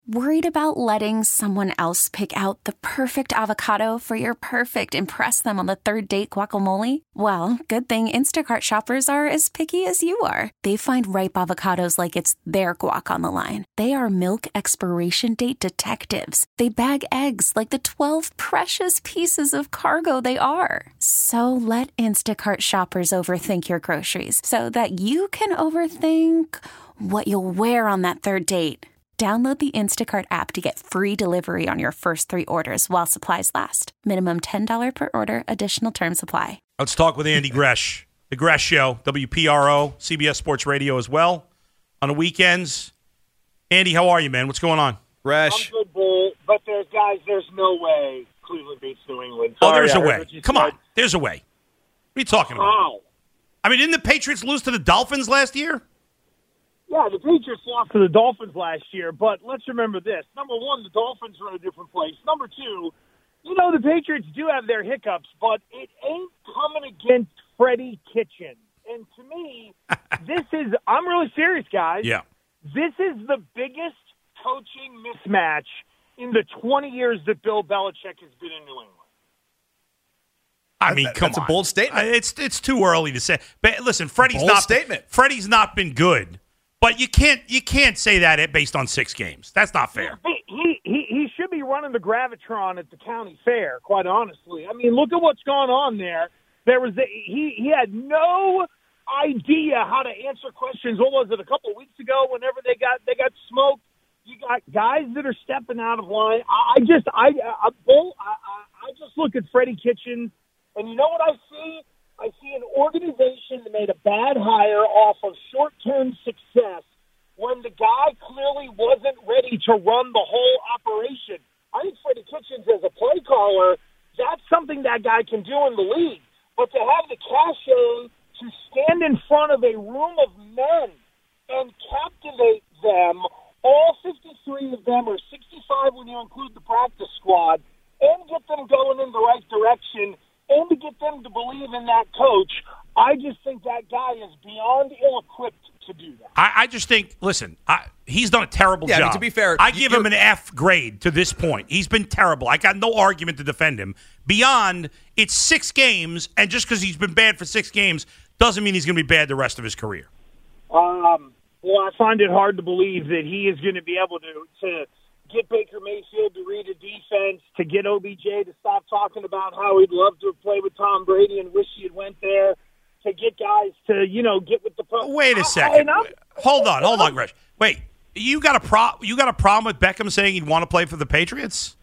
Worried about letting someone else pick out the perfect avocado for your perfect impress them on the third date guacamole? Well, good thing Instacart shoppers are as picky as you are. They find ripe avocados like it's their guac on the line. They are milk expiration date detectives. They bag eggs like the 12 precious pieces of cargo they are. So let Instacart shoppers overthink your groceries so that you can overthink what you'll wear on that third date. Download the Instacart app to get free delivery on your first 3 orders while supplies last. Minimum $10 per order. Additional terms apply. Let's talk with Andy Gresh. The Gresh Show, WPRO, CBS Sports Radio as well on the weekends. Andy, how are you, man? What's going on? Gresh. I'm good, Bull, but there's no way Cleveland beats New England. There's a way. Come on. There's a way. What are you talking about? How? I mean, didn't the Patriots lose to the Dolphins last year? Yeah, the Patriots lost to the Dolphins last year, but let's remember this. Number one, the Dolphins are in a different place. Number two, the Patriots do have their hiccups, but it ain't coming against Freddie Kitchens. And to me, I'm really serious, guys. Yeah. This is the biggest coaching mismatch in the 20 years that Bill Belichick has been in New England. I mean, come on. That's a bold statement. It's too early to say. But listen, Freddie's not been good. But you can't say that based on 6 games. That's not fair. He should be running the Gravitron at the county fair, quite honestly. I mean, look at what's going on there. He had no idea how to answer questions. What was it, a couple of weeks ago? Whenever they got smoked, you got guys that are stepping out of line. I just look at Freddie Kitchens, and you know what I see? I see an organization that made a bad hire off of short-term success when the guy clearly wasn't ready to run the whole operation. I think Freddie Kitchens, as a play caller, that's something that guy can do in the league. But to have the cachet to stand in front of a room of men and captivate them, all 53 of them, or 65 when you include the practice squad, and get them going in the right direction, and to get them to believe in that coach, I just think that guy is beyond ill-equipped to do that. I just think, listen, he's done a terrible job. I mean, to be fair, I give him an F grade to this point. He's been terrible. I got no argument to defend him. Beyond, it's 6 games, and just because he's been bad for 6 games doesn't mean he's going to be bad the rest of his career. Well, I find it hard to believe that he is going to be able to get Baker Mayfield to read a defense, to get OBJ to stop talking about how he'd love to play with Tom Brady and wish he had went there, to get guys to, get with the – Wait a second. Hold on, Gresh. Wait, you got a problem with Beckham saying he'd want to play for the Patriots?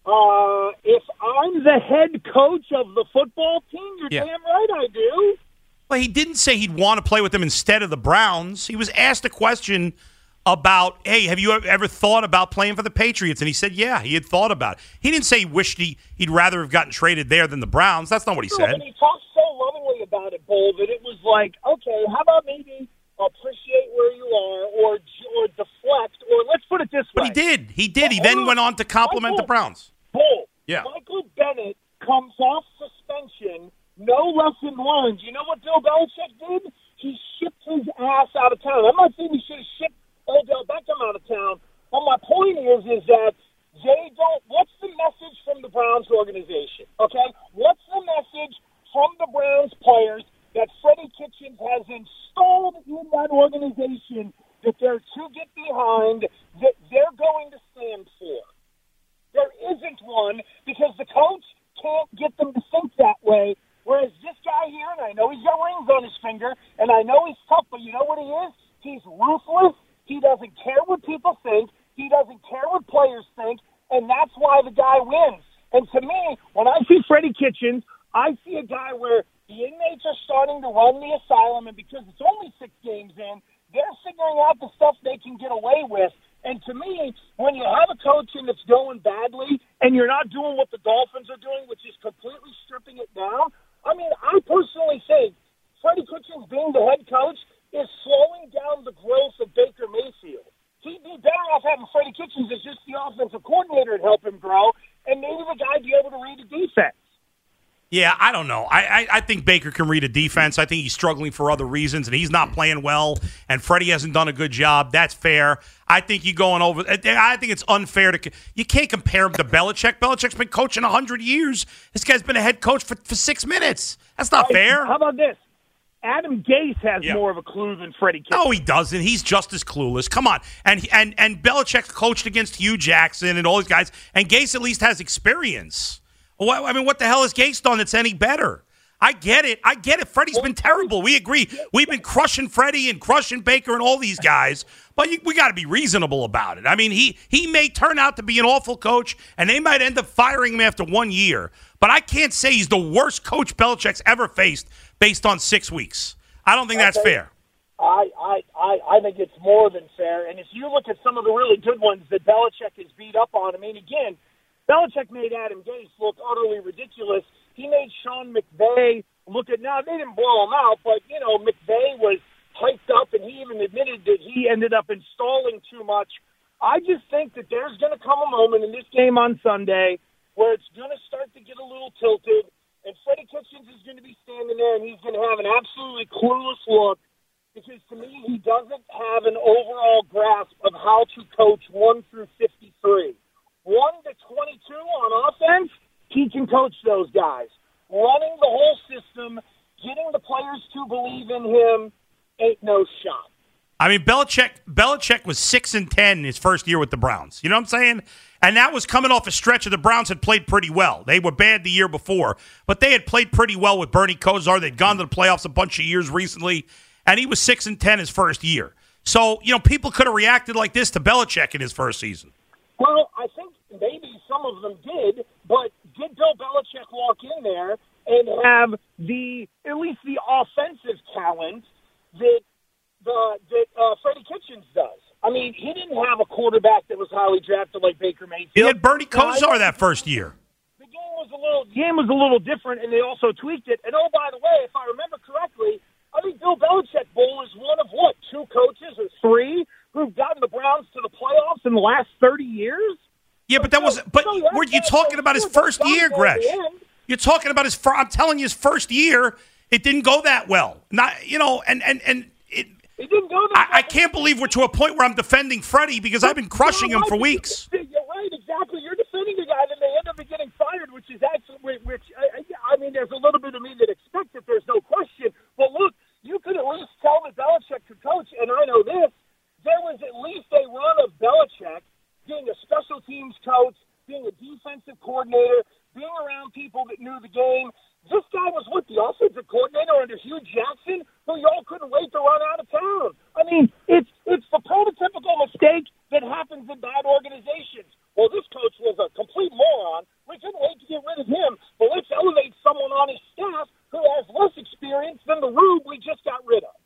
If I'm the head coach of the football team, you're damn right I do. Well, he didn't say he'd want to play with them instead of the Browns. He was asked a question about, hey, have you ever thought about playing for the Patriots? And he said, yeah, he had thought about it. He didn't say he wished he'd rather have gotten traded there than the Browns. That's not what he said. And he talked so lovingly about it, Bull, that it was like, okay, how about maybe appreciate where you are or deflect, or let's put it this way. But he did. He then went on to compliment the Browns. Bull, yeah. Michael Bennett comes off suspension, no lesson learned. You know what Bill Belichick did? He shipped his ass out of town. I'm not saying he should have shipped Odell Beckham out of town. But my point is that they don't. What's the message from the Browns organization? Okay, what's the message from the Browns players that Freddie Kitchens has installed in that organization that they're to get behind, that they're going to stand for? There isn't one, because the coach can't get them to think that way. Whereas this guy here, and I know he's got rings on his finger, and I know he's tough, but you know what he is? He's ruthless. He doesn't care what people think. He doesn't care what players think, and that's why the guy wins. And to me, when I see Freddie Kitchens, I see a guy where the inmates are starting to run the asylum, and because it's only 6 games in, they're figuring out the stuff they can get away with. And to me, when you have a coach that's going badly and you're not doing what the Dolphins are doing, which is completely stripping it down, I mean, I personally think Freddie Kitchens being the head coach is slowing down the growth of Baker Mayfield. He'd be better off having Freddie Kitchens as just the offensive coordinator and help him grow, and maybe the guy be able to read the defense. Yeah, I don't know. I think Baker can read a defense. I think he's struggling for other reasons, and he's not playing well, and Freddie hasn't done a good job. That's fair. I think you going over – I think it's unfair to – you can't compare him to Belichick. Belichick's been coaching 100 years. This guy's been a head coach for 6 minutes. That's not fair. How about this? Adam Gase has more of a clue than Freddie Kitchens. No, he doesn't. He's just as clueless. Come on. And Belichick coached against Hugh Jackson and all these guys, and Gase at least has experience. I mean, what the hell has Gase done that's any better? I get it. Freddie's been terrible. We agree. We've been crushing Freddie and crushing Baker and all these guys, but we got to be reasonable about it. I mean, he may turn out to be an awful coach, and they might end up firing him after 1 year. But I can't say he's the worst coach Belichick's ever faced based on 6 weeks. I don't think that's fair. I think it's more than fair. And if you look at some of the really good ones that Belichick has beat up on, I mean, again, Belichick made Adam Gase look utterly ridiculous. He made Sean McVay look at – now, they didn't blow him out, but, McVay was hyped up, and he even admitted that he ended up installing too much. I just think that there's going to come a moment in this game on Sunday where it's going to start to get a little tilted, and Freddie Kitchens is going to be standing there, and he's going to have an absolutely clueless look because, to me, he doesn't have an overall grasp of how to coach 1 through 53. 1 to 22 on offense, he can coach those guys. Running the whole system, getting the players to believe in him, ain't no shot. I mean, Belichick was 6-10 in his first year with the Browns. You know what I'm saying? And that was coming off a stretch of the Browns had played pretty well. They were bad the year before, but they had played pretty well with Bernie Kosar. They'd gone to the playoffs a bunch of years recently, and he was 6-10 his first year. So, people could have reacted like this to Belichick in his first season. Well, I think maybe some of them did, but did Bill Belichick walk in there and have at least the offensive talent that Freddie Kitchens does? I mean, he didn't have a quarterback that was highly drafted like Baker Mayfield. He had Bernie Kosar that first year. The game was a little different, and they also tweaked it. And, oh, by the way, if I remember correctly, I think Bill Belichick Bowl is one of, 2 coaches or 3 who've gotten the Browns to the playoffs in the last 30 years? Yeah, but were you talking about his first year, Gresh? You're talking about I'm telling you, his first year, it didn't go that well. Not, and it didn't go that well. I can't believe we're to a point where I'm defending Freddie because I've been crushing him for weeks. You're right, exactly. You're defending the guy, then they end up getting fired, which is actually, I mean, there's a little bit of me that expects it. There's no question. But look, you could at least tell that Belichick could coach, and I know this. There was at least a run of Belichick being a special teams coach, being a defensive coordinator, being around people that knew the game. This guy was the offensive coordinator under Hugh Jackson, who y'all couldn't wait to run out of town. I mean, it's the prototypical mistake that happens in bad organizations. Well, this coach was a complete moron. We couldn't wait to get rid of him, but let's elevate someone on his staff who has less experience than the rube we just got rid of.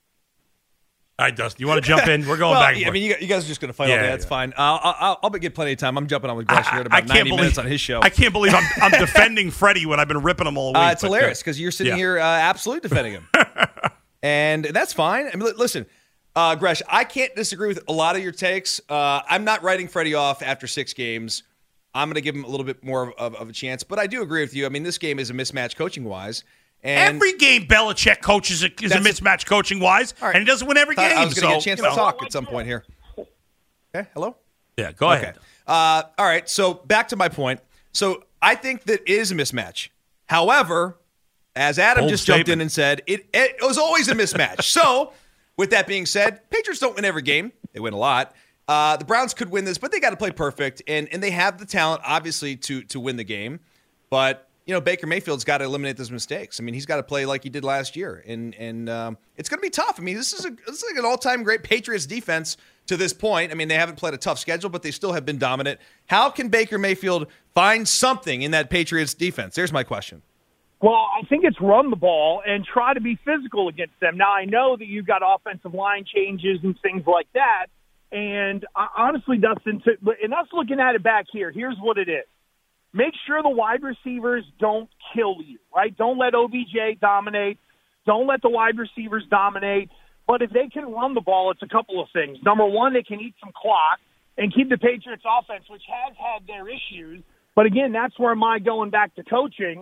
All right, Dustin, you want to jump in? We're going back. I mean, you guys are just going to fight all day. That's fine. I'll get plenty of time. I'm jumping on with Gresh here at about 90 minutes on his show. I can't believe I'm defending Freddie when I've been ripping him all week. It's hilarious because you're sitting here absolutely defending him. And that's fine. I mean, listen, Gresh, I can't disagree with a lot of your takes. I'm not writing Freddie off after 6 games. I'm going to give him a little bit more of a chance. But I do agree with you. I mean, this game is a mismatch coaching-wise. And every game Belichick coaches is a mismatch coaching-wise, and he doesn't win every game. I was going to get a chance to talk at some point here. Okay, hello? Yeah, go ahead. All right, so back to my point. So I think that is a mismatch. However, as Adam just jumped in and said, it was always a mismatch. So with that being said, Patriots don't win every game. They win a lot. The Browns could win this, but they got to play perfect, and they have the talent, obviously, to win the game. But Baker Mayfield's got to eliminate those mistakes. I mean, he's got to play like he did last year, and it's going to be tough. I mean, this is like an all-time great Patriots defense to this point. I mean, they haven't played a tough schedule, but they still have been dominant. How can Baker Mayfield find something in that Patriots defense? There's my question. Well, I think it's run the ball and try to be physical against them. Now, I know that you've got offensive line changes and things like that, and honestly, Dustin, and us looking at it back here, here's what it is. Make sure the wide receivers don't kill you, right? Don't let OBJ dominate. Don't let the wide receivers dominate. But if they can run the ball, it's a couple of things. Number one, they can eat some clock and keep the Patriots offense, which has had their issues. But again, that's where my going back to coaching.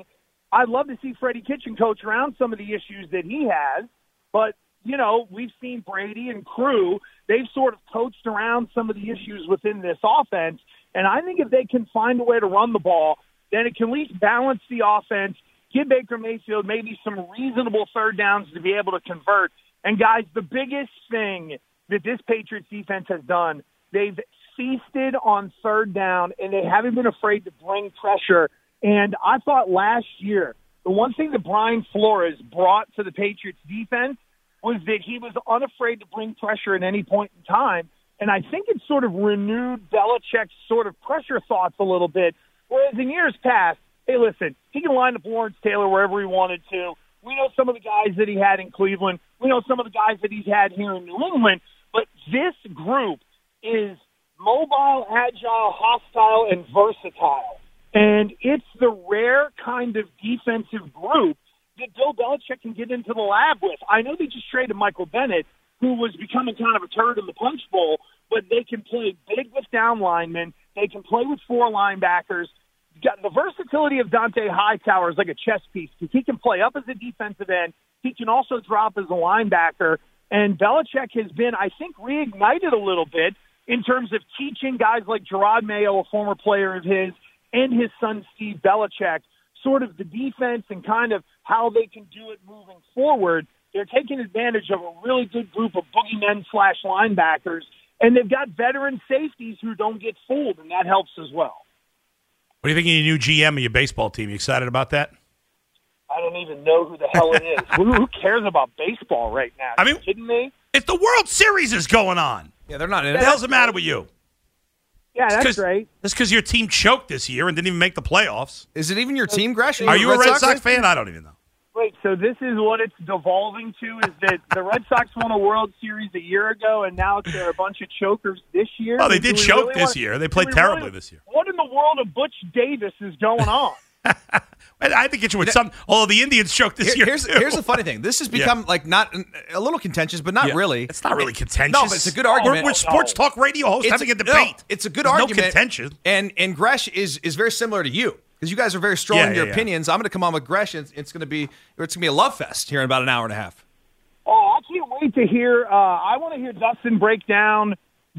I'd love to see Freddie Kitchen coach around some of the issues that he has, but, we've seen Brady and crew, they've sort of coached around some of the issues within this offense, and I think if they can find a way to run the ball, then it can at least balance the offense, give Baker Mayfield maybe some reasonable third downs to be able to convert. And, guys, the biggest thing that this Patriots defense has done, they've feasted on third down, and they haven't been afraid to bring pressure. And I thought last year, the one thing that Brian Flores brought to the Patriots defense was that he was unafraid to bring pressure at any point in time. And I think it sort of renewed Belichick's sort of pressure thoughts a little bit. Whereas in years past, hey, listen, he can line up Lawrence Taylor wherever he wanted to. We know some of the guys that he had in Cleveland. We know some of the guys that he's had here in New England. But this group is mobile, agile, hostile, and versatile. And it's the rare kind of defensive group that Bill Belichick can get into the lab with. I know they just traded Michael Bennett, who was becoming kind of a turd in the punch bowl, but they can play big with down linemen. They can play with 4 linebackers. The versatility of Dante Hightower is like a chess piece because he can play up as a defensive end. He can also drop as a linebacker. And Belichick has been, I think, reignited a little bit in terms of teaching guys like Gerard Mayo, a former player of his, and his son Steve Belichick, sort of the defense and kind of how they can do it moving forward. They're taking advantage of a really good group of boogeymen/linebackers, and they've got veteran safeties who don't get fooled, and that helps as well. What do you think of your new GM of your baseball team? You excited about that? I don't even know who the hell it is. Who cares about baseball right now? I mean, are you kidding me? If the World Series is going on. Yeah, they're not in it. What the hell's the matter with you? Yeah, that's right. That's because your team choked this year and didn't even make the playoffs. Is it even your team, Gresh? Are you a Red Sox fan? I don't even know. Wait, so this is what it's devolving to, is that the Red Sox won a World Series a year ago, and now they're a bunch of chokers this year? Oh, they did choke this year. They played terribly this year. What in the world of Butch Davis is going on? I think it's with some. Although the Indians choked this year. Here's the funny thing. This has become like not a little contentious, but not really. It's not really contentious. No, but it's a good argument. We're sports talk radio hosts having a debate. No, it's a good argument. No contention. And Gresh is very similar to you because you guys are very strong in your opinions. I'm going to come on with Gresh, and it's going to be a love fest here in about an hour and a half. Oh, I can't wait to hear. I want to hear Dustin break down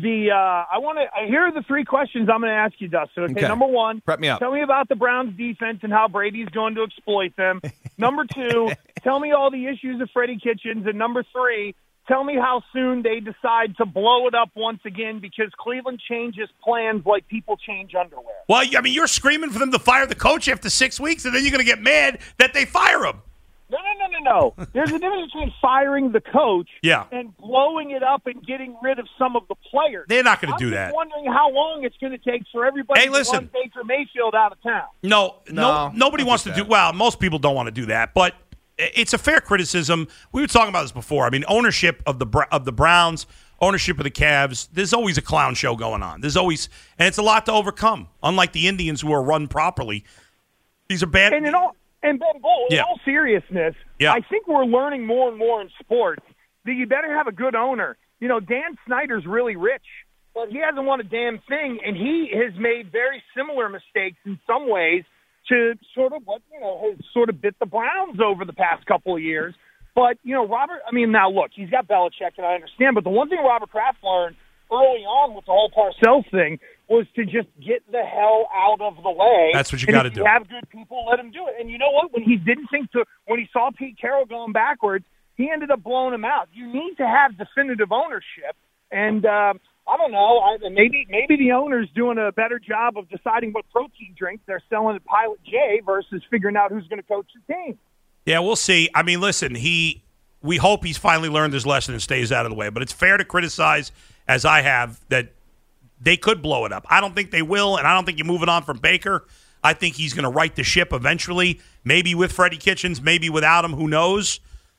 here are the 3 questions I'm going to ask you, Dustin. Okay, number 1, prep me up. Tell me about the Browns defense and how Brady's going to exploit them. Number 2, tell me all the issues of Freddie Kitchens. And number 3, tell me how soon they decide to blow it up once again because Cleveland changes plans like people change underwear. Well, I mean, you're screaming for them to fire the coach after 6 weeks, and then you're going to get mad that they fire him. No. There's a difference between firing the coach and blowing it up and getting rid of some of the players. They're not going to do that. I'm wondering how long it's going to take for everybody to run Baker Mayfield out of town. No, nobody wants to do – well, most people don't want to do that, but it's a fair criticism. We were talking about this before. I mean, ownership of the Browns, ownership of the Cavs, there's always a clown show going on. There's always – and it's a lot to overcome, unlike the Indians who are run properly. These are bad – And Ben Bull, in all seriousness, I think we're learning more and more in sports that you better have a good owner. You know, Dan Snyder's really rich, but he hasn't won a damn thing, and he has made very similar mistakes in some ways to sort of what, has sort of bit the Browns over the past couple of years. But, now look, he's got Belichick, and I understand, but the one thing Robert Kraft learned early on with the whole Parcells thing was to just get the hell out of the way. That's what you got to do. If you have good people, let him do it. And you know what? When he saw Pete Carroll going backwards, he ended up blowing him out. You need to have definitive ownership. And I don't know. Maybe the owner's doing a better job of deciding what protein drinks they're selling at Pilot J versus figuring out who's going to coach the team. Yeah, we'll see. I mean, listen, we hope he's finally learned his lesson and stays out of the way. But it's fair to criticize, as I have, that they could blow it up. I don't think they will, and I don't think you're moving on from Baker. I think he's going to right the ship eventually, maybe with Freddie Kitchens, maybe without him. Who knows?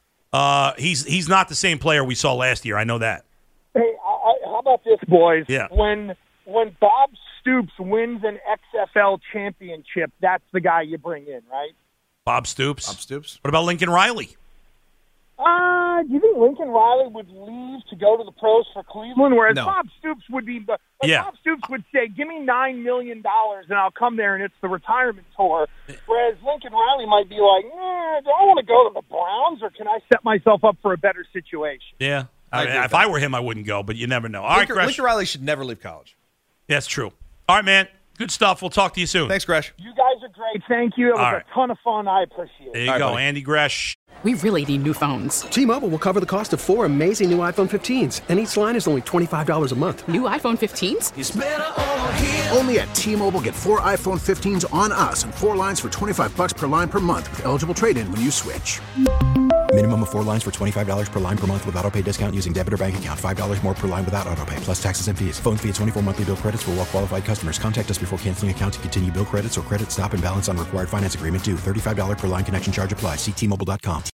He's not the same player we saw last year. I know that. Hey, how about this, boys? Yeah. When Bob Stoops wins an XFL championship, that's the guy you bring in, right? Bob Stoops. Bob Stoops. What about Lincoln Riley? Do you think Lincoln Riley would leave to go to the pros for Cleveland? Whereas No. Bob Stoops would be, Bob Stoops would say, "Give me $9 million and I'll come there and it's the retirement tour." Whereas Lincoln Riley might be like, "Do I want to go to the Browns or can I set myself up for a better situation?" Yeah. If I were him, I wouldn't go, but you never know. All right, Gresh. Lincoln Riley should never leave college. That's true. All right, man. Good stuff. We'll talk to you soon. Thanks, Gresh. You guys are great. Thank you. It was a ton of fun. I appreciate it. There you go, buddy. Andy Gresh. We really need new phones. T-Mobile will cover the cost of 4 amazing new iPhone 15s, and each line is only $25 a month. New iPhone 15s? Only at T-Mobile, get 4 iPhone 15s on us and 4 lines for $25 per line per month with eligible trade-in when you switch. Minimum of 4 lines for $25 per line per month with autopay discount using debit or bank account. $5 more per line without autopay, plus taxes and fees. Phone fee at 24 monthly bill credits for well-qualified customers. Contact us before canceling account to continue bill credits or credit stop and balance on required finance agreement due. $35 per line connection charge applies. See T-Mobile.com.